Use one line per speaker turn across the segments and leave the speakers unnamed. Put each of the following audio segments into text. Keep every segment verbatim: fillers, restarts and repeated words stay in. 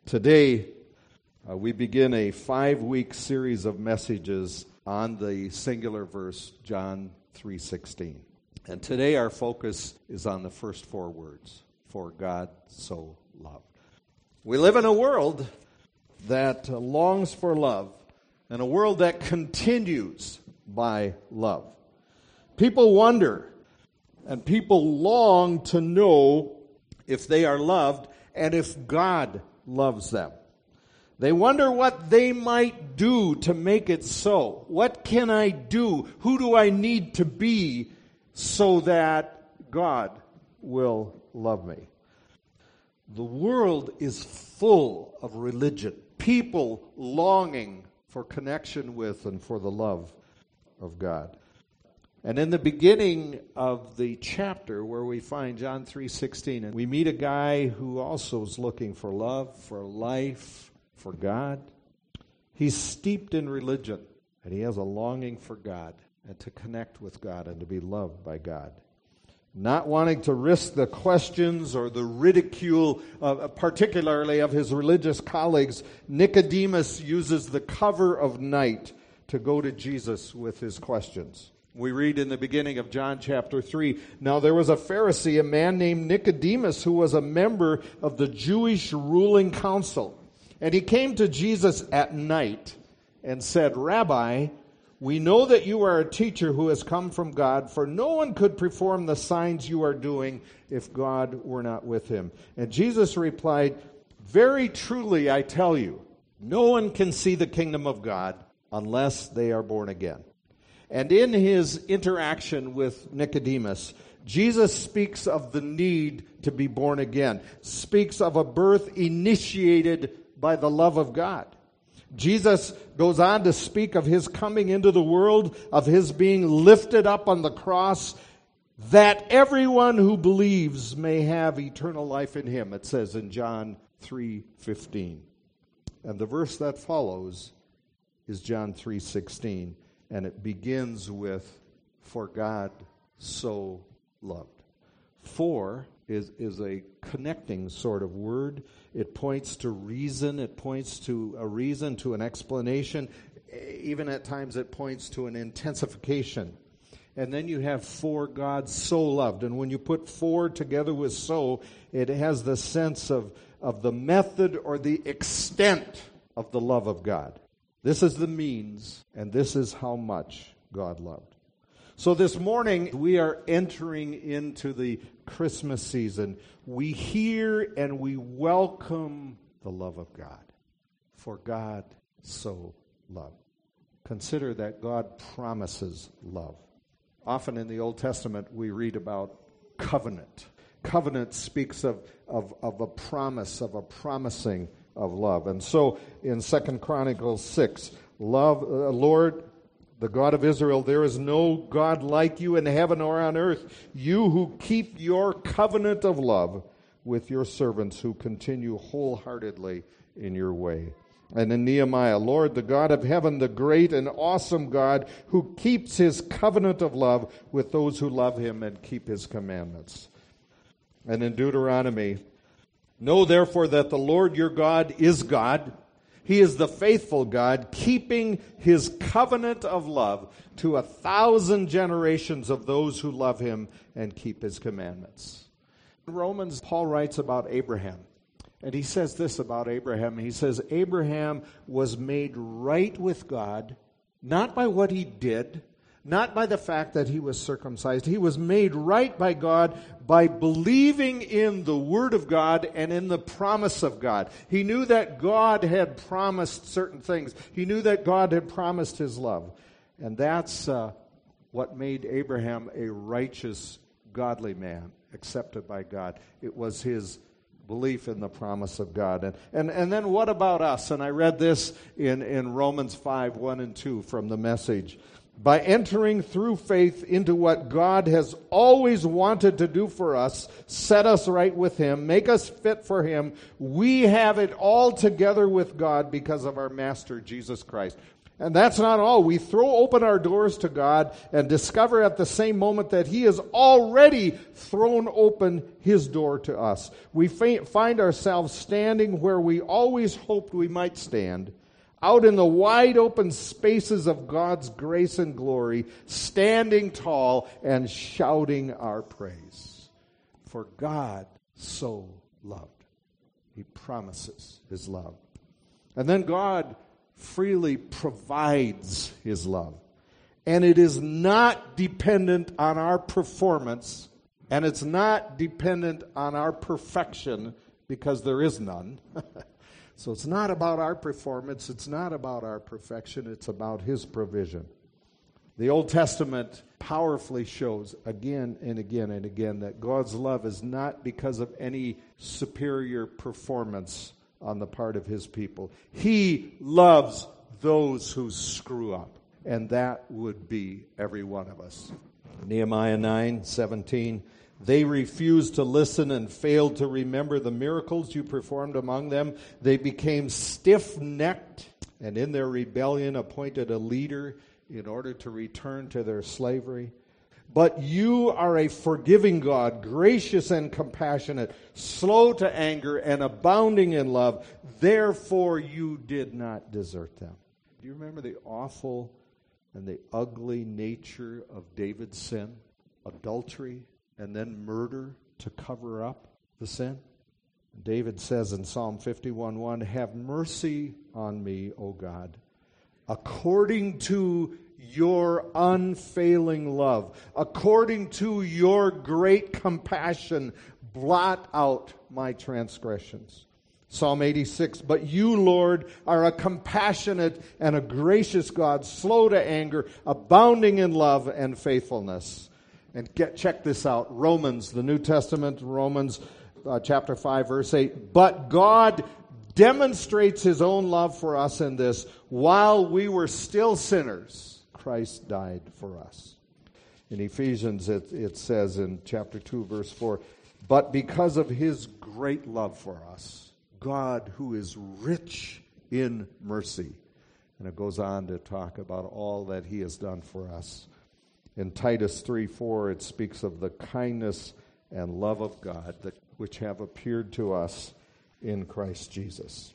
Today, uh, we begin a five-week series of messages on the singular verse, John three sixteen. And today our focus is on the first four words, for God so loved. We live in a world that uh, longs for love, and a world that continues by love. People wonder, and people long to know if they are loved and if God loves them. They wonder what they might do to make it so. What can I do? Who do I need to be so that God will love me? The world is full of religion. People longing for connection with and for the love of God. And in the beginning of the chapter where we find John three sixteen, and we meet a guy who also is looking for love, for life, for God. He's steeped in religion, and he has a longing for God and to connect with God and to be loved by God. Not wanting to risk the questions or the ridicule, uh, particularly of his religious colleagues, Nicodemus uses the cover of night to go to Jesus with his questions. We read in the beginning of John chapter three, "Now there was a Pharisee, a man named Nicodemus, who was a member of the Jewish ruling council. And he came to Jesus at night and said, 'Rabbi, we know that you are a teacher who has come from God, for no one could perform the signs you are doing if God were not with him.' And Jesus replied, 'Very truly I tell you, no one can see the kingdom of God unless they are born again.'" And in his interaction with Nicodemus, Jesus speaks of the need to be born again, speaks of a birth initiated by the love of God. Jesus goes on to speak of his coming into the world, of his being lifted up on the cross, that everyone who believes may have eternal life in him, it says in John three fifteen. And the verse that follows is John three sixteen. And it begins with, "For God so loved." For is, is a connecting sort of word. It points to reason. It points to a reason, to an explanation. Even at times it points to an intensification. And then you have "for God so loved." And when you put "for" together with "so," it has the sense of, of the method or the extent of the love of God. This is the means, and this is how much God loved. So this morning, we are entering into the Christmas season. We hear and we welcome the love of God. For God so loved. Consider that God promises love. Often in the Old Testament, we read about covenant. Covenant speaks of, of, of a promise, of a promising of love. And so in Second Chronicles six, love, uh, Lord, the God of Israel, there is no God like you in heaven or on earth, you who keep your covenant of love with your servants who continue wholeheartedly in your way. And in Nehemiah, Lord, the God of heaven, the great and awesome God who keeps his covenant of love with those who love him and keep his commandments. And in Deuteronomy, know therefore that the Lord your God is God. He is the faithful God, keeping his covenant of love to a thousand generations of those who love him and keep his commandments. In Romans, Paul writes about Abraham. And he says this about Abraham. He says, Abraham was made right with God, not by what he did, not by the fact that he was circumcised. He was made right by God by believing in the Word of God and in the promise of God. He knew that God had promised certain things. He knew that God had promised his love. And that's uh, what made Abraham a righteous, godly man, accepted by God. It was his belief in the promise of God. And, and, and then what about us? And I read this in, in Romans five, one and two from the Message. By entering through faith into what God has always wanted to do for us, set us right with him, make us fit for him, we have it all together with God because of our Master, Jesus Christ. And that's not all. We throw open our doors to God and discover at the same moment that He has already thrown open His door to us. We find ourselves standing where we always hoped we might stand, out in the wide open spaces of God's grace and glory, standing tall and shouting our praise. For God so loved. He promises His love. And then God freely provides His love. And it is not dependent on our performance, and it's not dependent on our perfection, because there is none. So it's not about our performance, it's not about our perfection, it's about His provision. The Old Testament powerfully shows again and again and again that God's love is not because of any superior performance on the part of His people. He loves those who screw up, and that would be every one of us. Nehemiah nine seventeen, they refused to listen and failed to remember the miracles you performed among them. They became stiff-necked, and in their rebellion appointed a leader in order to return to their slavery. But you are a forgiving God, gracious and compassionate, slow to anger and abounding in love. Therefore you did not desert them. Do you remember the awful and the ugly nature of David's sin? Adultery and then murder to cover up the sin. David says in Psalm fifty-one one, have mercy on me, O God, according to your unfailing love, according to your great compassion, blot out my transgressions. Psalm eighty-six, but you, Lord, are a compassionate and a gracious God, slow to anger, abounding in love and faithfulness. And get check this out, Romans, the New Testament, Romans uh, chapter five, verse eight, but God demonstrates His own love for us in this, while we were still sinners, Christ died for us. In Ephesians, it, it says in chapter two, verse four, but because of His great love for us, God, who is rich in mercy. And it goes on to talk about all that He has done for us. In Titus three four, it speaks of the kindness and love of God that which have appeared to us in Christ Jesus.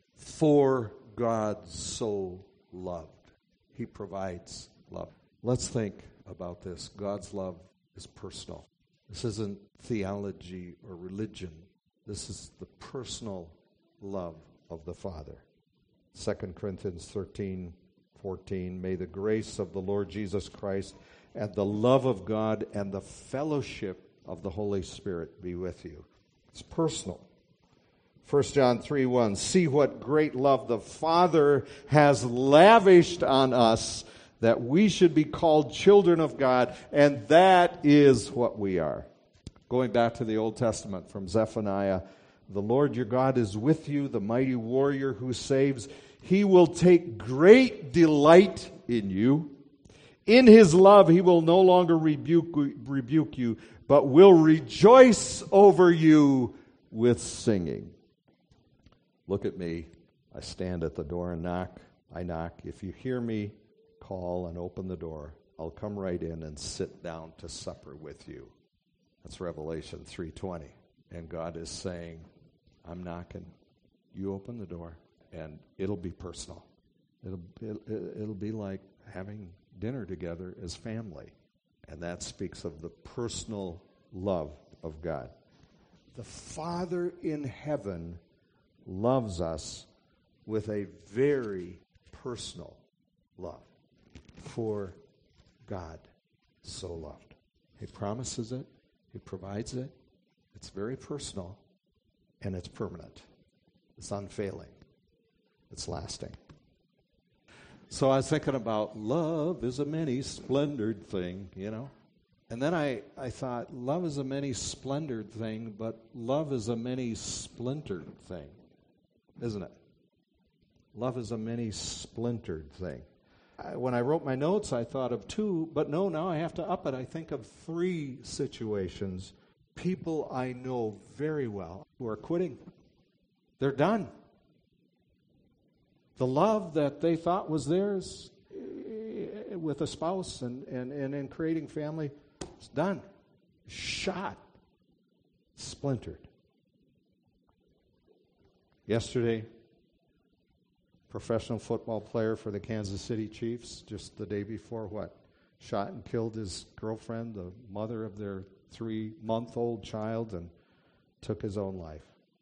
For God so loved. He provides love. Let's think about this. God's love is personal. This isn't theology or religion. This is the personal love of the Father. Second Corinthians thirteen fourteen, may the grace of the Lord Jesus Christ and the love of God and the fellowship of the Holy Spirit be with you. It's personal. First John three one, see what great love the Father has lavished on us, that we should be called children of God, and that is what we are. Going back to the Old Testament from Zephaniah, the Lord your God is with you, the mighty warrior who saves. He will take great delight in you. In His love He will no longer rebuke, rebuke you, but will rejoice over you with singing. Look at me. I stand at the door and knock. I knock. If you hear me call and open the door, I'll come right in and sit down to supper with you. That's Revelation three twenty. And God is saying, I'm knocking. You open the door, and it'll be personal. It'll, it'll, it'll be like having dinner together as family. And that speaks of the personal love of God. The Father in heaven loves us with a very personal love. For God so loved. He promises it. He provides it. It's very personal, and it's permanent. It's unfailing. It's lasting. So I was thinking about love is a many-splendored thing, you know. And then I, I thought, love is a many-splendored thing, but love is a many-splintered thing, isn't it? Love is a many-splintered thing. I, when I wrote my notes, I thought of two, but no, now I have to up it. I think of three situations. People I know very well who are quitting. They're done. The love that they thought was theirs with a spouse and, and, and in creating family, it's done. Shot. Splintered. Yesterday, professional football player for the Kansas City Chiefs, just the day before, what? Shot and killed his girlfriend, the mother of their three-month-old child, and took his own life.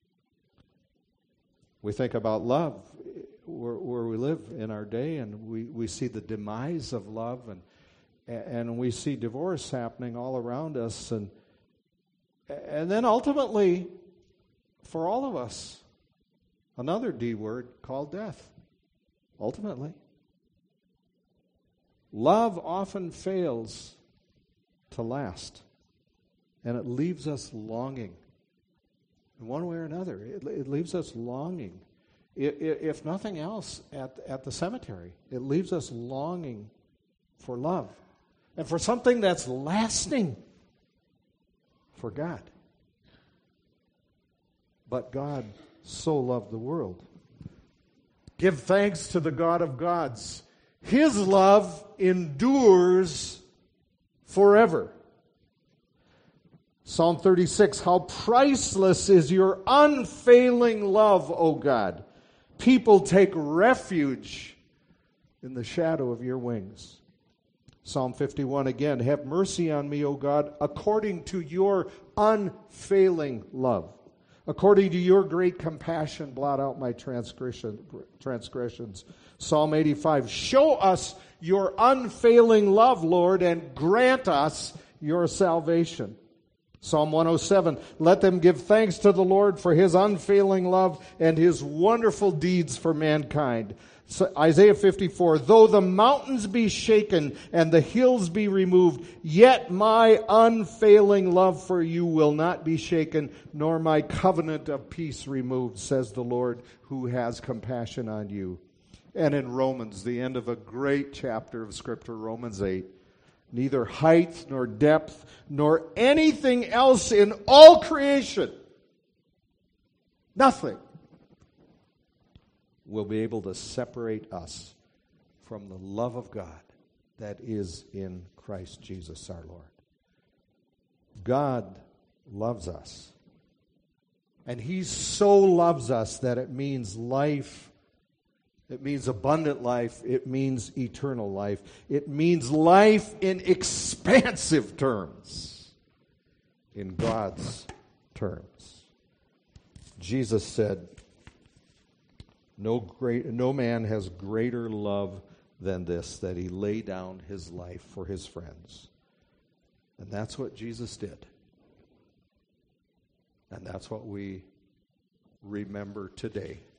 We think about love where, where we live in our day, and we, we see the demise of love, and and we see divorce happening all around us, and and then ultimately, for all of us, another D word called death. Ultimately. Love often fails to last, and it leaves us longing. In one way or another, it, it leaves us longing. It, it, if nothing else, at, at the cemetery, it leaves us longing for love and for something that's lasting, for God. But God so loved the world. Give thanks to the God of gods. His love endures forever. Psalm thirty-six, how priceless is your unfailing love, O God. People take refuge in the shadow of your wings. Psalm fifty-one again, have mercy on me, O God, according to your unfailing love. According to your great compassion, blot out my transgression, transgressions. Psalm eighty-five, show us your unfailing love, Lord, and grant us your salvation. Psalm one oh seven, let them give thanks to the Lord for his unfailing love and his wonderful deeds for mankind. So Isaiah fifty-four, though the mountains be shaken and the hills be removed, yet my unfailing love for you will not be shaken, nor my covenant of peace removed, says the Lord who has compassion on you. And in Romans, the end of a great chapter of Scripture, Romans eight, neither height nor depth nor anything else in all creation, nothing, will be able to separate us from the love of God that is in Christ Jesus our Lord. God loves us. And he so loves us that it means life. It means abundant life. It means eternal life. It means life in expansive terms. In God's terms. Jesus said, No great, no man has greater love than this, that he lay down his life for his friends. And that's what Jesus did. And that's what we remember today.